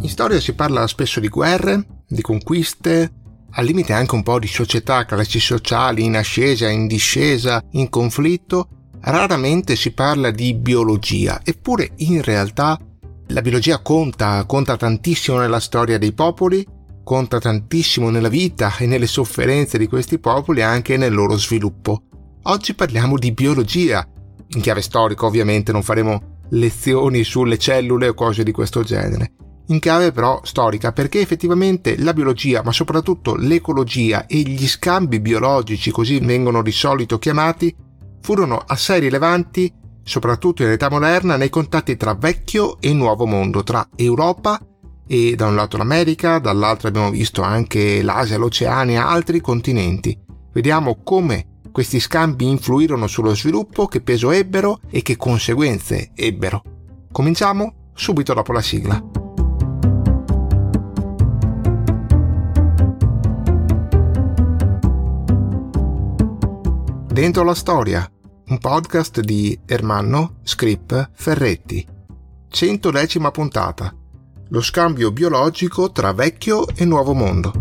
In storia si parla spesso di guerre, di conquiste, al limite anche un po' di società, classi sociali in ascesa, in discesa, in conflitto. Raramente si parla di biologia, eppure in realtà la biologia conta tantissimo nella storia dei popoli, conta tantissimo nella vita e nelle sofferenze di questi popoli e anche nel loro sviluppo. Oggi parliamo di biologia, in chiave storica ovviamente, non faremo lezioni sulle cellule o cose di questo genere. In chiave però storica, perché effettivamente la biologia, ma soprattutto l'ecologia e gli scambi biologici, così vengono di solito chiamati, furono assai rilevanti, soprattutto in età moderna, nei contatti tra vecchio e nuovo mondo, tra Europa e da un lato l'America, dall'altro abbiamo visto anche l'Asia, l'Oceania e altri continenti. Vediamo come questi scambi influirono sullo sviluppo, che peso ebbero e che conseguenze ebbero. Cominciamo subito dopo la sigla. Dentro la storia, un podcast di Ermanno Scrip Ferretti. 110ª puntata. Lo scambio biologico tra vecchio e nuovo mondo.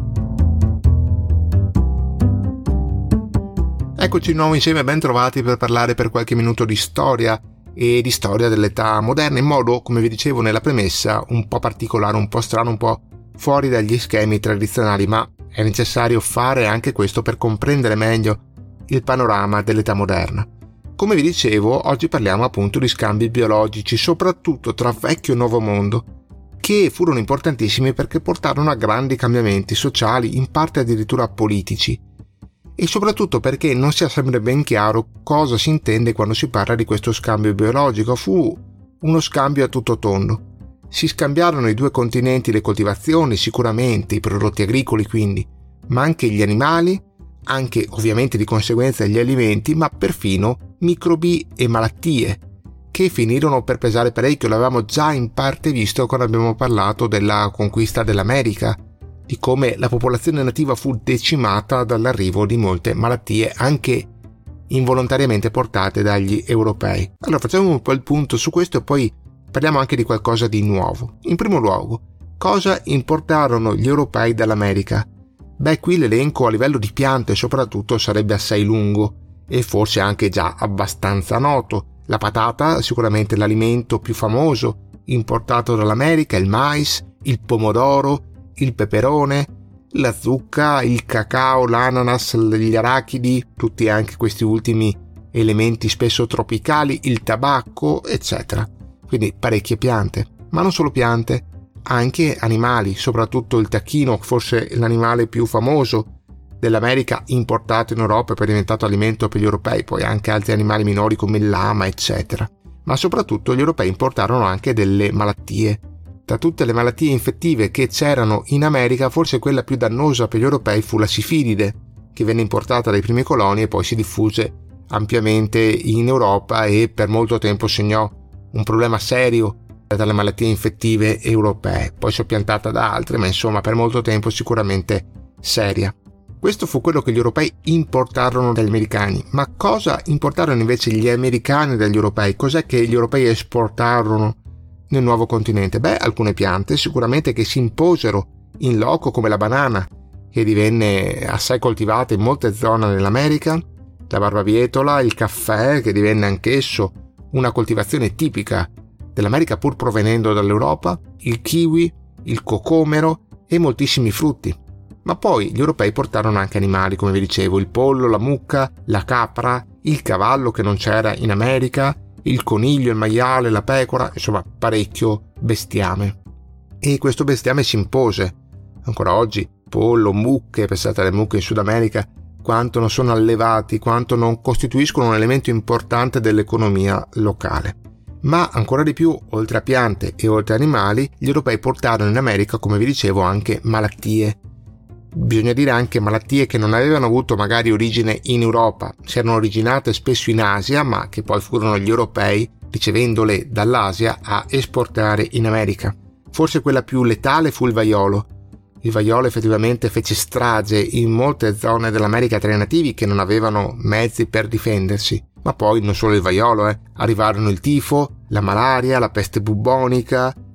Eccoci di nuovo insieme, ben trovati per parlare per qualche minuto di storia e di storia dell'età moderna in modo, come vi dicevo nella premessa, un po' particolare, un po' strano, un po' fuori dagli schemi tradizionali, ma è necessario fare anche questo per comprendere meglio il panorama dell'età moderna. Come vi dicevo, oggi parliamo appunto di scambi biologici, soprattutto tra vecchio e nuovo mondo, che furono importantissimi perché portarono a grandi cambiamenti sociali, in parte addirittura politici, e soprattutto perché non sia sempre ben chiaro cosa si intende quando si parla di questo scambio biologico. Fu uno scambio a tutto tondo. Si scambiarono i due continenti le coltivazioni, sicuramente, i prodotti agricoli quindi, ma anche gli animali, anche ovviamente di conseguenza gli alimenti, ma perfino microbi e malattie, che finirono per pesare parecchio. L'avevamo già in parte visto quando abbiamo parlato della conquista dell'America, di come la popolazione nativa fu decimata dall'arrivo di molte malattie, anche involontariamente portate dagli europei. Allora facciamo un po' il punto su questo e poi parliamo anche di qualcosa di nuovo. In primo luogo, cosa importarono gli europei dall'America? Beh, qui l'elenco a livello di piante soprattutto sarebbe assai lungo e forse anche già abbastanza noto. La patata, sicuramente l'alimento più famoso importato dall'America, il mais, il pomodoro, il peperone, la zucca, il cacao, l'ananas, gli arachidi, tutti anche questi ultimi elementi spesso tropicali, il tabacco, eccetera. Quindi parecchie piante, ma non solo piante, anche animali, soprattutto il tacchino, forse l'animale più famoso dell'America importato in Europa e poi diventato alimento per gli europei, poi anche altri animali minori come il lama, eccetera. Ma soprattutto gli europei importarono anche delle malattie. Tra tutte le malattie infettive che c'erano in America, forse quella più dannosa per gli europei fu la sifilide, che venne importata dai primi coloni e poi si diffuse ampiamente in Europa e per molto tempo segnò un problema serio dalle malattie infettive europee, poi soppiantata da altre, ma insomma per molto tempo sicuramente seria. Questo fu quello che gli europei importarono dagli americani. Ma cosa importarono invece gli americani dagli europei? Cos'è che gli europei esportarono nel nuovo continente? Beh, alcune piante sicuramente che si imposero in loco, come la banana, che divenne assai coltivata in molte zone dell'America, la barbabietola, il caffè, che divenne anch'esso una coltivazione tipica dell'America pur provenendo dall'Europa, il kiwi, il cocomero e moltissimi frutti. Ma poi gli europei portarono anche animali, come vi dicevo, il pollo, la mucca, la capra, il cavallo che non c'era in America, il coniglio, il maiale, la pecora, insomma parecchio bestiame. E questo bestiame si impose. Ancora oggi pollo, mucche, pensate alle mucche in Sud America, quanto non sono allevati, quanto non costituiscono un elemento importante dell'economia locale. Ma ancora di più, oltre a piante e oltre a animali, gli europei portarono in America, come vi dicevo, anche malattie. Bisogna dire anche malattie che non avevano avuto magari origine in Europa, si erano originate spesso in Asia, ma che poi furono gli europei, ricevendole dall'Asia, a esportare in America. Forse quella più letale fu il vaiolo. Il vaiolo effettivamente fece strage in molte zone dell'America tra i nativi che non avevano mezzi per difendersi. Ma poi non solo il vaiolo, arrivarono il tifo, la malaria, la peste bubbonica,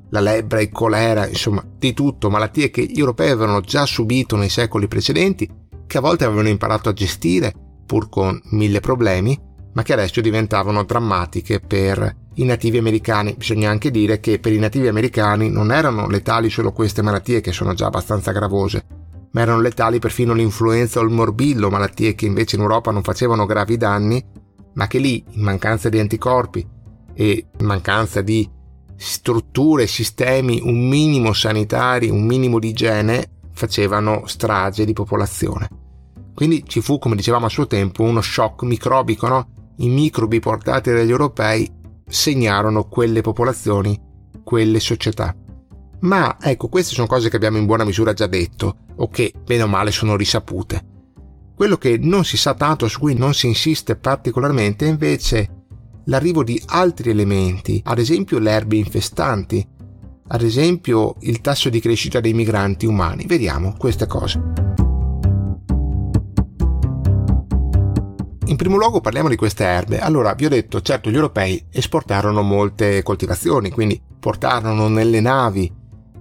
la lebbra, il colera, insomma di tutto, malattie che gli europei avevano già subito nei secoli precedenti, che a volte avevano imparato a gestire pur con 1000 problemi, ma che adesso diventavano drammatiche per i nativi americani. Bisogna anche dire che per i nativi americani non erano letali solo queste malattie, che sono già abbastanza gravose, ma erano letali perfino l'influenza o il morbillo, malattie che invece in Europa non facevano gravi danni, ma che lì, in mancanza di anticorpi e in mancanza di strutture, sistemi, un minimo sanitari, un minimo di igiene, facevano strage di popolazione. Quindi ci fu, come dicevamo a suo tempo, uno shock microbico, no? I microbi portati dagli europei segnarono quelle popolazioni, quelle società. Ma ecco, queste sono cose che abbiamo in buona misura già detto, o che bene o male sono risapute. Quello che non si sa tanto, su cui non si insiste particolarmente, è invece l'arrivo di altri elementi, ad esempio le erbe infestanti, ad esempio il tasso di crescita dei migranti umani. Vediamo queste cose. In primo luogo parliamo di queste erbe. Allora, vi ho detto, certo, gli europei esportarono molte coltivazioni, quindi portarono nelle navi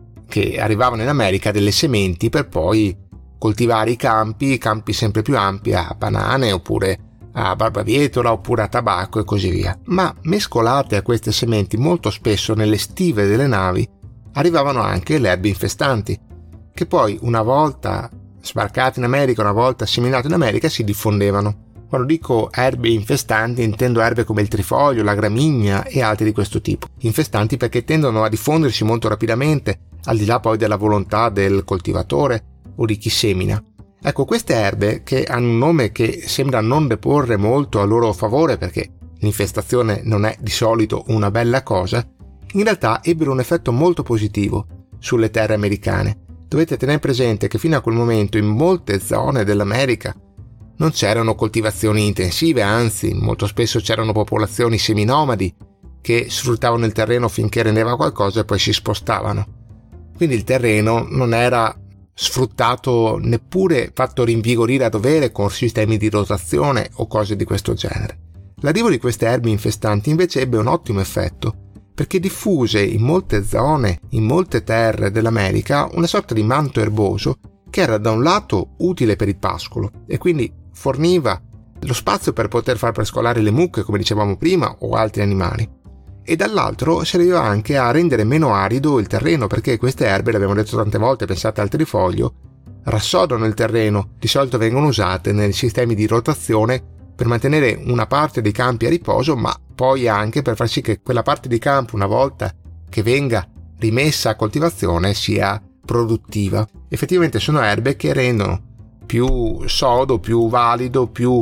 che arrivavano in America delle sementi per poi coltivare i campi sempre più ampi a banane oppure a barbabietola oppure a tabacco e così via. Ma mescolate a queste sementi molto spesso nelle stive delle navi arrivavano anche le erbe infestanti, che poi una volta sbarcate in America, una volta assimilate in America, si diffondevano. Quando dico erbe infestanti intendo erbe come il trifoglio, la gramigna e altri di questo tipo. Infestanti perché tendono a diffondersi molto rapidamente, al di là poi della volontà del coltivatore o di chi semina. Ecco, queste erbe, che hanno un nome che sembra non deporre molto a loro favore perché l'infestazione non è di solito una bella cosa, in realtà ebbero un effetto molto positivo sulle terre americane. Dovete tenere presente che fino a quel momento in molte zone dell'America non c'erano coltivazioni intensive, anzi molto spesso c'erano popolazioni seminomadi che sfruttavano il terreno finché rendeva qualcosa e poi si spostavano. Quindi il terreno non era sfruttato, neppure fatto rinvigorire a dovere con sistemi di rotazione o cose di questo genere. L'arrivo di queste erbe infestanti invece ebbe un ottimo effetto, perché diffuse in molte zone, in molte terre dell'America, una sorta di manto erboso che era da un lato utile per il pascolo e quindi forniva lo spazio per poter far pascolare le mucche, come dicevamo prima, o altri animali, e dall'altro serviva anche a rendere meno arido il terreno, perché queste erbe, l'abbiamo detto tante volte, pensate al trifoglio, rassodano il terreno, di solito vengono usate nei sistemi di rotazione per mantenere una parte dei campi a riposo, ma poi anche per far sì che quella parte di campo, una volta che venga rimessa a coltivazione, sia produttiva. Effettivamente sono erbe che rendono più sodo, più valido, più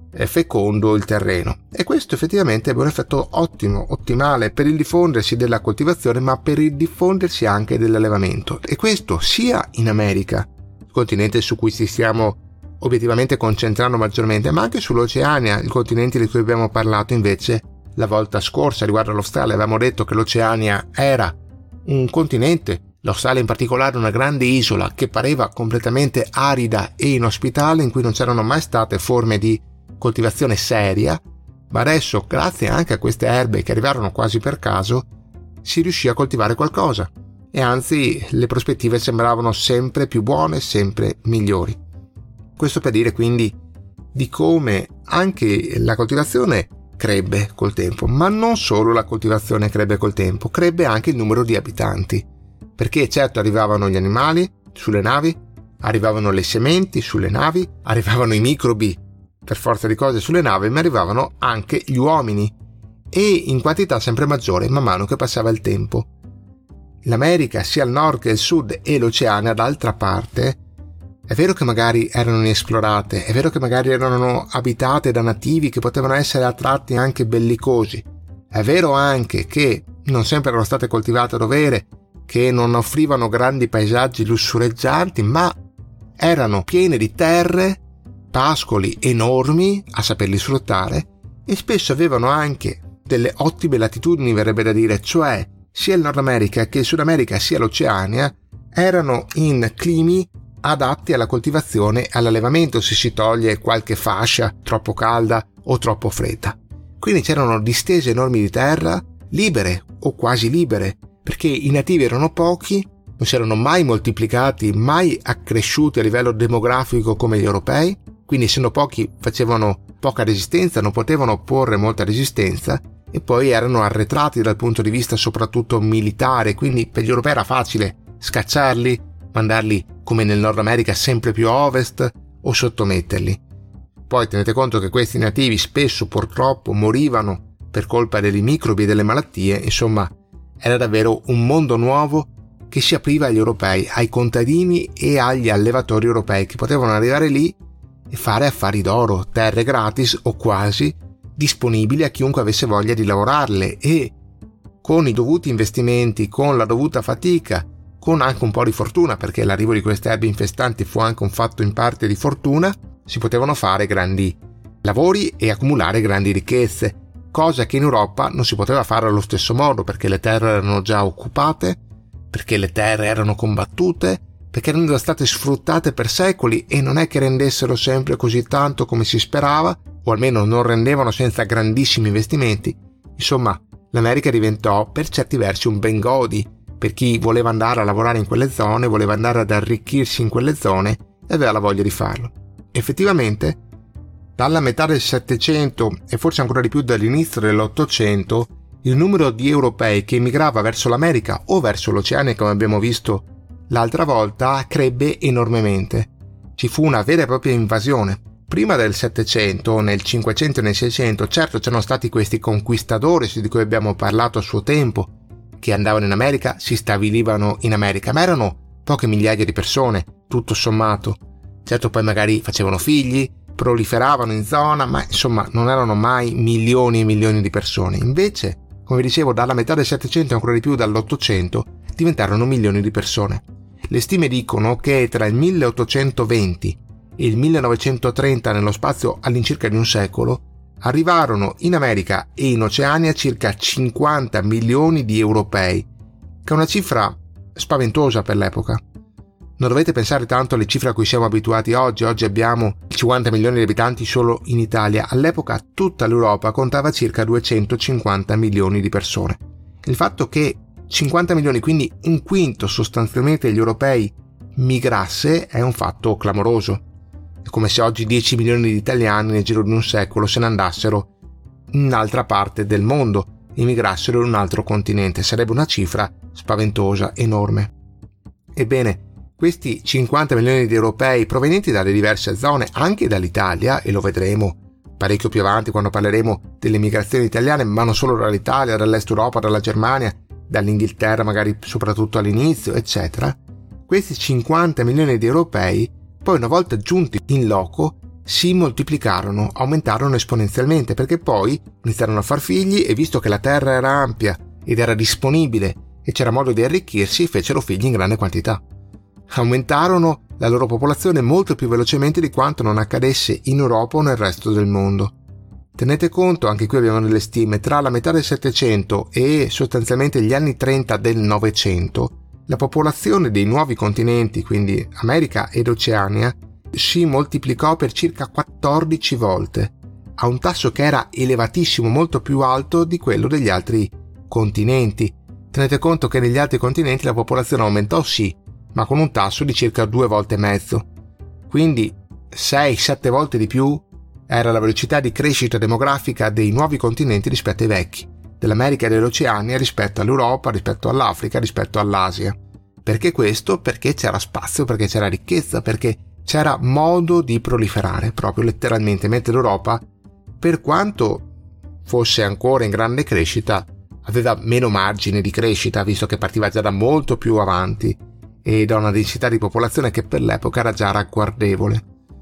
fecondo il terreno, e questo effettivamente è un effetto ottimo, ottimale per il diffondersi della coltivazione, ma per il diffondersi anche dell'allevamento, e questo sia in America, il continente su cui ci stiamo obiettivamente concentrando maggiormente, ma anche sull'Oceania, il continente di cui abbiamo parlato invece la volta scorsa riguardo all'Australia. Avevamo detto che l'Oceania era un continente, l'Australia in particolare una grande isola che pareva completamente arida e inospitale, in cui non c'erano mai state forme di coltivazione seria, ma adesso, grazie anche a queste erbe che arrivarono quasi per caso, si riuscì a coltivare qualcosa, e anzi le prospettive sembravano sempre più buone, sempre migliori. Questo per dire quindi di come anche la coltivazione crebbe col tempo, ma non solo la coltivazione crebbe col tempo, crebbe anche il numero di abitanti, perché certo arrivavano gli animali sulle navi, arrivavano le sementi sulle navi, arrivavano i microbi per forza di cose sulle navi, ma arrivavano anche gli uomini, e in quantità sempre maggiore man mano che passava il tempo. L'America, sia il nord che il sud, e l'Oceania d'altra parte, è vero che magari erano inesplorate, è vero che magari erano abitate da nativi che potevano essere a tratti anche bellicosi, è vero anche che non sempre erano state coltivate a dovere, che non offrivano grandi paesaggi lussureggianti, ma erano piene di terre, pascoli enormi a saperli sfruttare, e spesso avevano anche delle ottime latitudini, verrebbe da dire, cioè sia il Nord America che il Sud America sia l'Oceania erano in climi adatti alla coltivazione e all'allevamento, se si toglie qualche fascia troppo calda o troppo fredda. Quindi c'erano distese enormi di terra, libere o quasi libere, perché i nativi erano pochi, non si erano mai moltiplicati, mai accresciuti a livello demografico come gli europei, quindi essendo pochi facevano poca resistenza, non potevano opporre molta resistenza, e poi erano arretrati dal punto di vista soprattutto militare, quindi per gli europei era facile scacciarli, mandarli come nel Nord America sempre più a ovest o sottometterli. Poi tenete conto che questi nativi spesso purtroppo morivano per colpa dei microbi e delle malattie, insomma era davvero un mondo nuovo che si apriva agli europei, ai contadini e agli allevatori europei che potevano arrivare lì e fare affari d'oro, terre gratis o quasi, disponibili a chiunque avesse voglia di lavorarle, e con i dovuti investimenti, con la dovuta fatica, con anche un po' di fortuna, perché l'arrivo di queste erbe infestanti fu anche un fatto in parte di fortuna, si potevano fare grandi lavori e accumulare grandi ricchezze, cosa che in Europa non si poteva fare allo stesso modo, perché le terre erano già occupate, perché le terre erano combattute, perché erano già state sfruttate per secoli e non è che rendessero sempre così tanto come si sperava, o almeno non rendevano senza grandissimi investimenti. Insomma, l'America diventò per certi versi un Bengodi per chi voleva andare a lavorare in quelle zone, voleva andare ad arricchirsi in quelle zone e aveva la voglia di farlo. Effettivamente, dalla metà del Settecento e forse ancora di più dall'inizio dell'Ottocento, il numero di europei che emigrava verso l'America o verso l'Oceania, come abbiamo visto l'altra volta, crebbe enormemente. Ci fu una vera e propria invasione. Prima del Settecento, nel Cinquecento e nel Seicento, certo c'erano stati questi conquistadores di cui abbiamo parlato a suo tempo, che andavano in America, si stabilivano in America, ma erano poche migliaia di persone, tutto sommato. Certo poi magari facevano figli, proliferavano in zona, ma insomma non erano mai milioni e milioni di persone. Invece, come dicevo, dalla metà del Settecento e ancora di più dall'Ottocento diventarono milioni di persone. Le stime dicono che tra il 1820 e il 1930, nello spazio all'incirca di un secolo, arrivarono in America e in Oceania circa 50 milioni di europei, che è una cifra spaventosa per l'epoca. Non dovete pensare tanto alle cifre a cui siamo abituati oggi. Oggi abbiamo 50 milioni di abitanti solo in Italia. All'epoca tutta l'Europa contava circa 250 milioni di persone. Il fatto che 50 milioni, quindi un quinto sostanzialmente degli europei, migrasse è un fatto clamoroso. È come se oggi 10 milioni di italiani nel giro di un secolo se ne andassero in un'altra parte del mondo, emigrassero in un altro continente. Sarebbe una cifra spaventosa, enorme. Ebbene, questi 50 milioni di europei provenienti dalle diverse zone, anche dall'Italia, e lo vedremo parecchio più avanti quando parleremo delle migrazioni italiane, ma non solo dall'Italia, dall'Est Europa, dalla Germania, dall'Inghilterra magari soprattutto all'inizio, eccetera. Questi 50 milioni di europei, poi una volta giunti in loco, si moltiplicarono, aumentarono esponenzialmente, perché poi iniziarono a far figli e visto che la terra era ampia ed era disponibile e c'era modo di arricchirsi, fecero figli in grande quantità. Aumentarono la loro popolazione molto più velocemente di quanto non accadesse in Europa o nel resto del mondo. Tenete conto, anche qui abbiamo delle stime, tra la metà del Settecento e sostanzialmente gli anni 30 del Novecento, la popolazione dei nuovi continenti, quindi America ed Oceania, si moltiplicò per circa 14 volte, a un tasso che era elevatissimo, molto più alto di quello degli altri continenti. Tenete conto che negli altri continenti la popolazione aumentò sì, ma con un tasso di circa 2 volte e mezzo. Quindi 6-7 volte di più era la velocità di crescita demografica dei nuovi continenti rispetto ai vecchi, dell'America e dell'Oceania rispetto all'Europa, rispetto all'Africa, rispetto all'Asia. Perché questo? Perché c'era spazio, perché c'era ricchezza, perché c'era modo di proliferare, proprio letteralmente, mentre l'Europa, per quanto fosse ancora in grande crescita, aveva meno margine di crescita, visto che partiva già da molto più avanti e da una densità di popolazione che per l'epoca era già ragguardevole.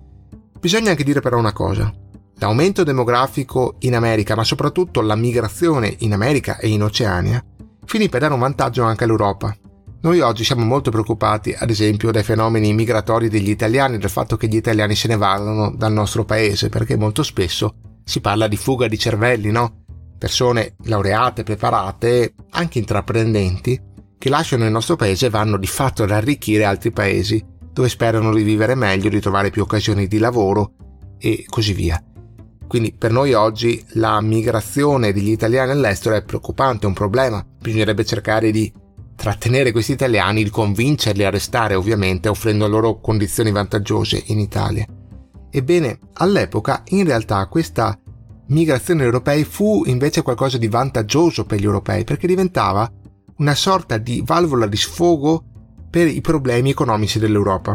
Bisogna anche dire però una cosa: l'aumento demografico in America, ma soprattutto la migrazione in America e in Oceania, finì per dare un vantaggio anche all'Europa. Noi oggi siamo molto preoccupati, ad esempio, dai fenomeni migratori degli italiani, del fatto che gli italiani se ne vadano dal nostro paese, perché molto spesso si parla di fuga di cervelli, no? Persone laureate, preparate, anche intraprendenti, che lasciano il nostro paese e vanno di fatto ad arricchire altri paesi, dove sperano di vivere meglio, di trovare più occasioni di lavoro e così via. Quindi per noi oggi la migrazione degli italiani all'estero è preoccupante, è un problema. Bisognerebbe cercare di trattenere questi italiani, di convincerli a restare, ovviamente offrendo loro condizioni vantaggiose in Italia. Ebbene, all'epoca in realtà questa migrazione europei fu invece qualcosa di vantaggioso per gli europei, perché diventava una sorta di valvola di sfogo per i problemi economici dell'Europa.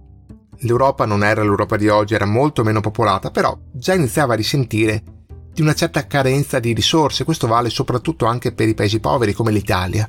L'Europa non era l'Europa di oggi, era molto meno popolata, però già iniziava a risentire di una certa carenza di risorse. Questo vale soprattutto anche per i paesi poveri come l'Italia.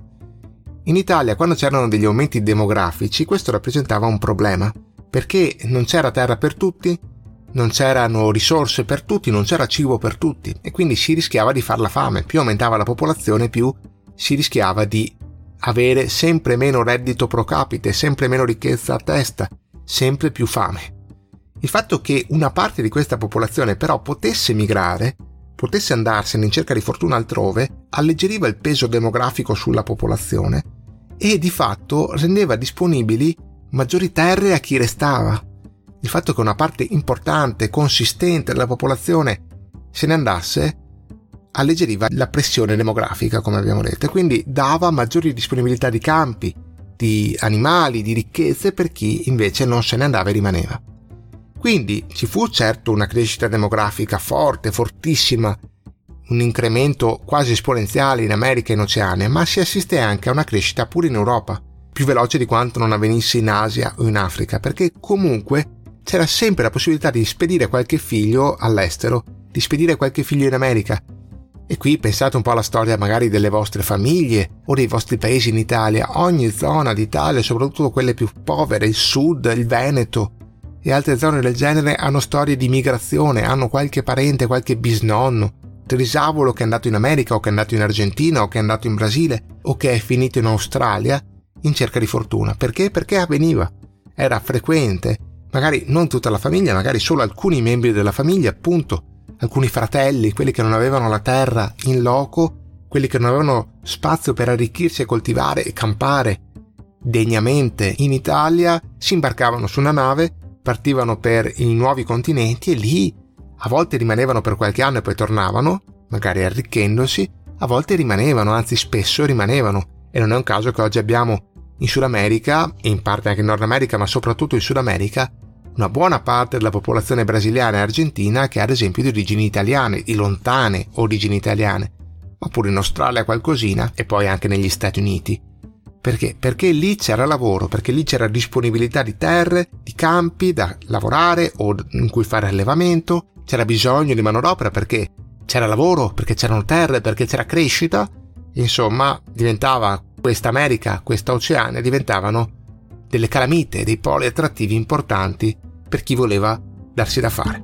In Italia, quando c'erano degli aumenti demografici, questo rappresentava un problema, perché non c'era terra per tutti, non c'erano risorse per tutti, non c'era cibo per tutti, e quindi si rischiava di far la fame. Più aumentava la popolazione, più si rischiava di avere sempre meno reddito pro capite, sempre meno ricchezza a testa, sempre più fame. Il fatto che una parte di questa popolazione però potesse migrare, potesse andarsene in cerca di fortuna altrove, alleggeriva il peso demografico sulla popolazione e di fatto rendeva disponibili maggiori terre a chi restava. Il fatto che una parte importante, consistente della popolazione se ne andasse alleggeriva la pressione demografica, come abbiamo detto, e quindi dava maggiori disponibilità di campi, di animali, di ricchezze per chi invece non se ne andava e rimaneva. Quindi ci fu certo una crescita demografica forte, fortissima, un incremento quasi esponenziale in America e in Oceania, ma si assiste anche a una crescita pure in Europa, più veloce di quanto non avvenisse in Asia o in Africa, perché comunque c'era sempre la possibilità di spedire qualche figlio all'estero, di spedire qualche figlio in America. E qui pensate un po' alla storia magari delle vostre famiglie o dei vostri paesi in Italia. Ogni zona d'Italia, soprattutto quelle più povere, il sud, il Veneto e altre zone del genere, hanno storie di migrazione, hanno qualche parente, qualche bisnonno, trisavolo che è andato in America o che è andato in Argentina o che è andato in Brasile o che è finito in Australia in cerca di fortuna. Perché? Perché avveniva, era frequente, magari non tutta la famiglia, magari solo alcuni membri della famiglia, appunto, alcuni fratelli, quelli che non avevano la terra in loco, quelli che non avevano spazio per arricchirsi e coltivare e campare degnamente in Italia, si imbarcavano su una nave, partivano per i nuovi continenti e lì a volte rimanevano per qualche anno e poi tornavano, magari arricchendosi, a volte rimanevano, anzi spesso rimanevano, e non è un caso che oggi abbiamo in Sud America, e in parte anche in Nord America, ma soprattutto in Sud America, una buona parte della popolazione brasiliana e argentina che ha ad esempio di origini italiane, di lontane origini italiane, ma pure in Australia qualcosina e poi anche negli Stati Uniti. Perché? Perché lì c'era lavoro, perché lì c'era disponibilità di terre, di campi da lavorare o in cui fare allevamento, c'era bisogno di manodopera perché c'era lavoro, perché c'erano terre, perché c'era crescita. Insomma, diventava questa America, questa Oceania, diventavano delle calamite, dei poli attrattivi importanti per chi voleva darsi da fare.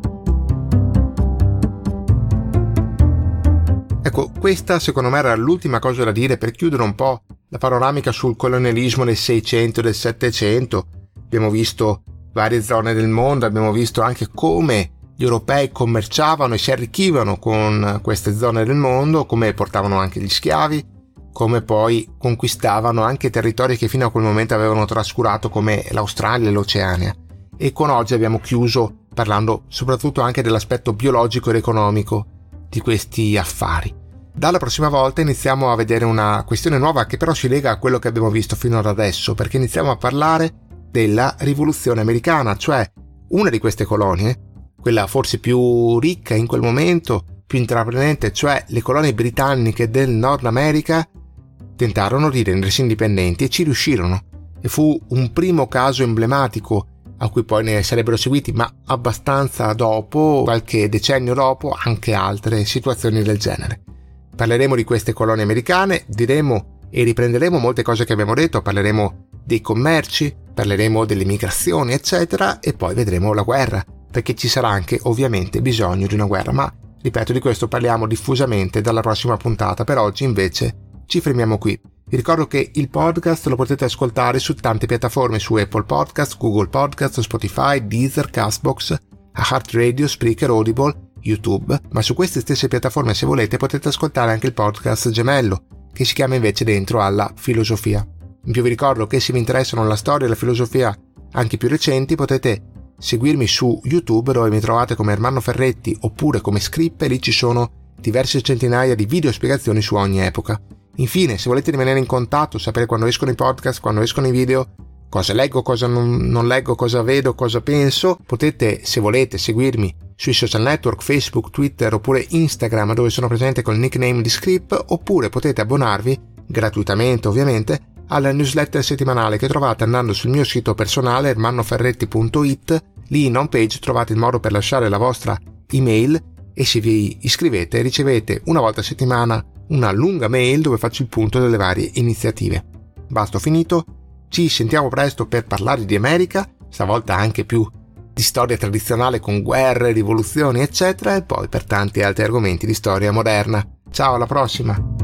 Ecco, questa secondo me era l'ultima cosa da dire per chiudere un po' la panoramica sul colonialismo del 600 e del 700. Abbiamo visto varie zone del mondo, abbiamo visto anche come gli europei commerciavano e si arricchivano con queste zone del mondo, come portavano anche gli schiavi, come poi conquistavano anche territori che fino a quel momento avevano trascurato come l'Australia e l'Oceania. E con oggi abbiamo chiuso parlando soprattutto anche dell'aspetto biologico ed economico di questi affari. Dalla prossima volta iniziamo a vedere una questione nuova che però si lega a quello che abbiamo visto fino ad adesso, perché iniziamo a parlare della rivoluzione americana, cioè una di queste colonie, quella forse più ricca in quel momento, più intraprendente, cioè le colonie britanniche del Nord America, tentarono di rendersi indipendenti e ci riuscirono. E fu un primo caso emblematico a cui poi ne sarebbero seguiti, ma abbastanza dopo, qualche decennio dopo, anche altre situazioni del genere. Parleremo di queste colonie americane, diremo e riprenderemo molte cose che abbiamo detto, parleremo dei commerci, parleremo delle migrazioni, eccetera, e poi vedremo la guerra, perché ci sarà anche ovviamente bisogno di una guerra, ma ripeto, di questo parliamo diffusamente dalla prossima puntata. Per oggi invece ci fermiamo qui. Vi ricordo che il podcast lo potete ascoltare su tante piattaforme, su Apple Podcast, Google Podcast, Spotify, Deezer, Castbox, iHeartRadio, Spreaker, Audible, YouTube, ma su queste stesse piattaforme, se volete, potete ascoltare anche il podcast gemello, che si chiama invece Dentro alla Filosofia. In più vi ricordo che se vi interessano la storia e la filosofia anche più recenti, potete seguirmi su YouTube, dove mi trovate come Ermanno Ferretti oppure come Scrippe, lì ci sono diverse centinaia di video spiegazioni su ogni epoca. Infine, se volete rimanere in contatto, sapere quando escono i podcast, quando escono i video, cosa leggo, cosa non leggo, cosa vedo, cosa penso, potete, se volete, seguirmi sui social network, Facebook, Twitter oppure Instagram, dove sono presente col nickname di Script, oppure potete abbonarvi, gratuitamente ovviamente, alla newsletter settimanale che trovate andando sul mio sito personale ermannoferretti.it. Lì in home page trovate il modo per lasciare la vostra email e se vi iscrivete ricevete una volta a settimana una lunga mail dove faccio il punto delle varie iniziative. Basta, ho finito. Ci sentiamo presto per parlare di America, stavolta anche più di storia tradizionale con guerre, rivoluzioni eccetera, e poi per tanti altri argomenti di storia moderna. Ciao, alla prossima!